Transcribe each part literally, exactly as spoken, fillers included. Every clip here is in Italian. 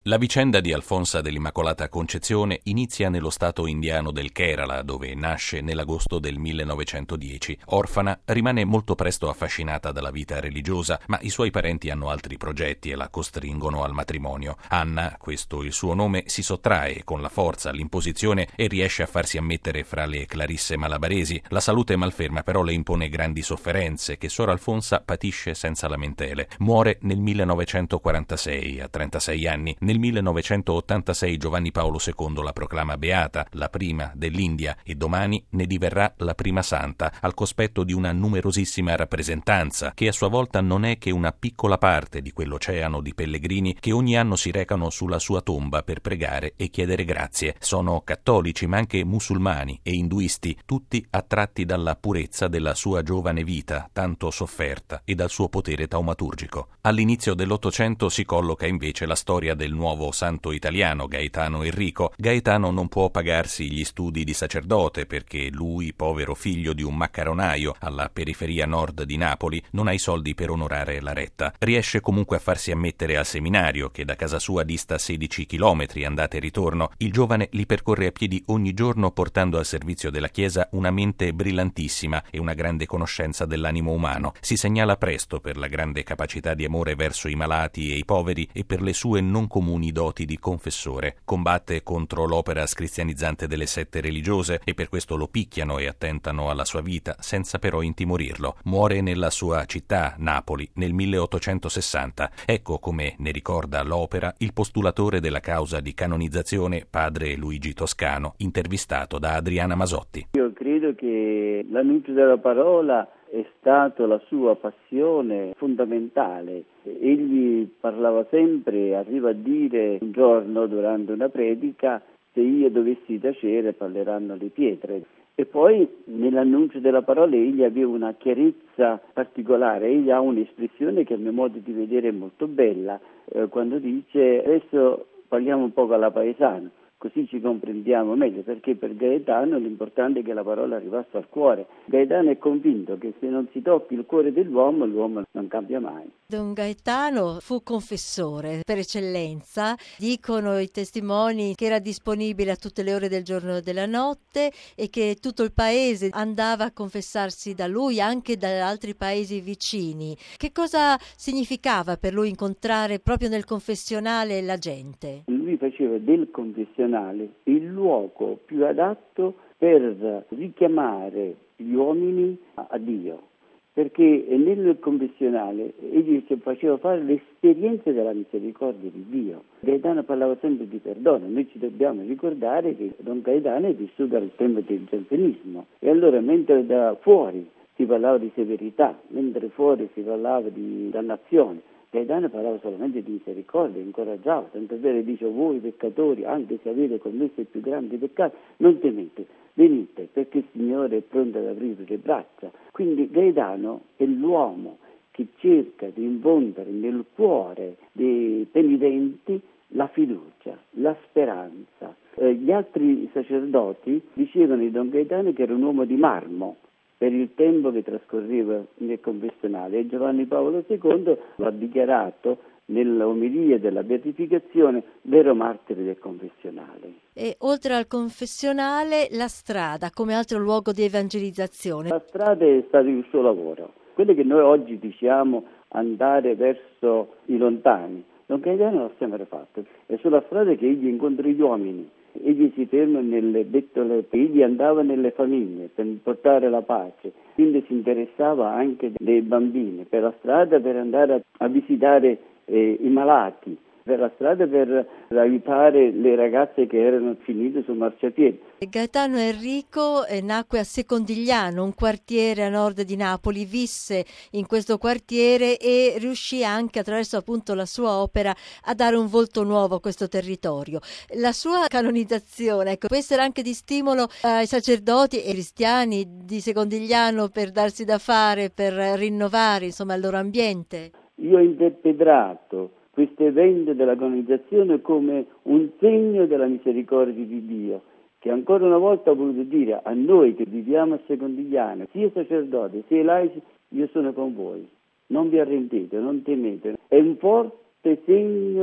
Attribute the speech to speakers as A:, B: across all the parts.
A: La vicenda di Alfonsa dell'Immacolata Concezione inizia nello stato indiano del Kerala, dove nasce nell'agosto del millenovecentodieci. Orfana, rimane molto presto affascinata dalla vita religiosa, ma i suoi parenti hanno altri progetti e la costringono al matrimonio. Anna, questo il suo nome, si sottrae con la forza all'imposizione e riesce a farsi ammettere fra le clarisse malabaresi. La salute malferma però le impone grandi sofferenze che Sor Alfonsa patisce senza lamentele. Muore nel millenovecentoquarantasei, a trentasei anni. Nel millenovecentottantasei Giovanni Paolo secondo la proclama beata, la prima dell'India, e domani ne diverrà la prima santa, al cospetto di una numerosissima rappresentanza, che a sua volta non è che una piccola parte di quell'oceano di pellegrini che ogni anno si recano sulla sua tomba per pregare e chiedere grazie. Sono cattolici, ma anche musulmani e induisti, tutti attratti dalla purezza della sua giovane vita, tanto sofferta, e dal suo potere taumaturgico. All'inizio dell'Ottocento si colloca invece la storia del nuovo santo italiano Gaetano Enrico. Gaetano non può pagarsi gli studi di sacerdote perché lui, povero figlio di un maccaronaio alla periferia nord di Napoli, non ha i soldi per onorare la retta. Riesce comunque a farsi ammettere al seminario, che da casa sua dista sedici chilometri andata e ritorno. Il giovane li percorre a piedi ogni giorno, portando al servizio della Chiesa una mente brillantissima e una grande conoscenza dell'animo umano. Si segnala presto per la grande capacità di amore verso i malati e i poveri e per le sue non comuni doti di confessore. Combatte contro l'opera scristianizzante delle sette religiose e per questo lo picchiano e attentano alla sua vita, senza però intimorirlo. Muore nella sua città, Napoli, nel milleottocentosessanta. Ecco come ne ricorda l'opera il postulatore della causa di canonizzazione, padre Luigi Toscano, intervistato da Adriana Masotti.
B: Io credo che l'annuncio della parola è stato la sua passione fondamentale. Egli parlava sempre, arriva a dire un giorno durante una predica: se io dovessi tacere parleranno le pietre. E poi nell'annuncio della parola egli aveva una chiarezza particolare, egli ha un'espressione che a mio modo di vedere è molto bella, eh, quando dice: adesso parliamo un po' alla paesana, così ci comprendiamo meglio, perché per Gaetano l'importante è che la parola arrivasse al cuore. Gaetano è convinto che se non si tocchi il cuore dell'uomo, l'uomo non cambia mai.
C: Don Gaetano fu confessore per eccellenza, dicono i testimoni che era disponibile a tutte le ore del giorno e della notte e che tutto il paese andava a confessarsi da lui, anche da altri paesi vicini. Che cosa significava per lui incontrare proprio nel confessionale la gente?
B: Lui faceva del confessionale il luogo più adatto per richiamare gli uomini a Dio, perché nel confessionale egli faceva fare l'esperienza della misericordia di Dio. Gaetano parlava sempre di perdono. Noi ci dobbiamo ricordare che Don Gaetano è vissuto al tempo del giansenismo, e allora mentre da fuori si parlava di severità, mentre fuori si parlava di dannazione, Gaetano parlava solamente di misericordia, incoraggiava, tanto vero dice: voi peccatori, anche se avete commesso i più grandi peccati, non temete, venite, perché il Signore è pronto ad aprire le braccia. Quindi Gaetano è l'uomo che cerca di infondere nel cuore dei penitenti la fiducia, la speranza. Eh, gli altri sacerdoti dicevano di Don Gaetano che era un uomo di marmo per il tempo che trascorreva nel confessionale, e Giovanni Paolo secondo lo ha dichiarato nell'omelia della beatificazione vero martire del confessionale.
C: E oltre al confessionale, la strada come altro luogo di evangelizzazione.
B: La strada è stato il suo lavoro. Quello che noi oggi diciamo andare verso i lontani, Don Gaetano l'ha sempre fatto. È sulla strada che egli incontra gli uomini. Egli si ferma nelle bettole, egli andava nelle famiglie per portare la pace, quindi si interessava anche dei bambini, per la strada per andare a, a visitare eh, i malati, per la strada per aiutare le ragazze che erano finite sul marciapiede.
C: Gaetano Enrico eh, nacque a Secondigliano, un quartiere a nord di Napoli, visse in questo quartiere e riuscì anche attraverso appunto la sua opera a dare un volto nuovo a questo territorio. La sua canonizzazione, ecco, può essere anche di stimolo ai sacerdoti e cristiani di Secondigliano per darsi da fare, per rinnovare insomma il loro ambiente.
B: Io ho interpretato questo evento della canonizzazione come un segno della misericordia di Dio, che ancora una volta ha voluto dire a noi che viviamo a Secondigliano, sia sacerdoti sia laici: io sono con voi, non vi arrendete, non temete. È un forte segno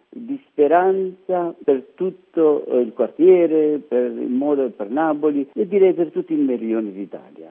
B: di speranza per tutto il quartiere, per il modo per Napoli e direi per tutto il meridione d'Italia.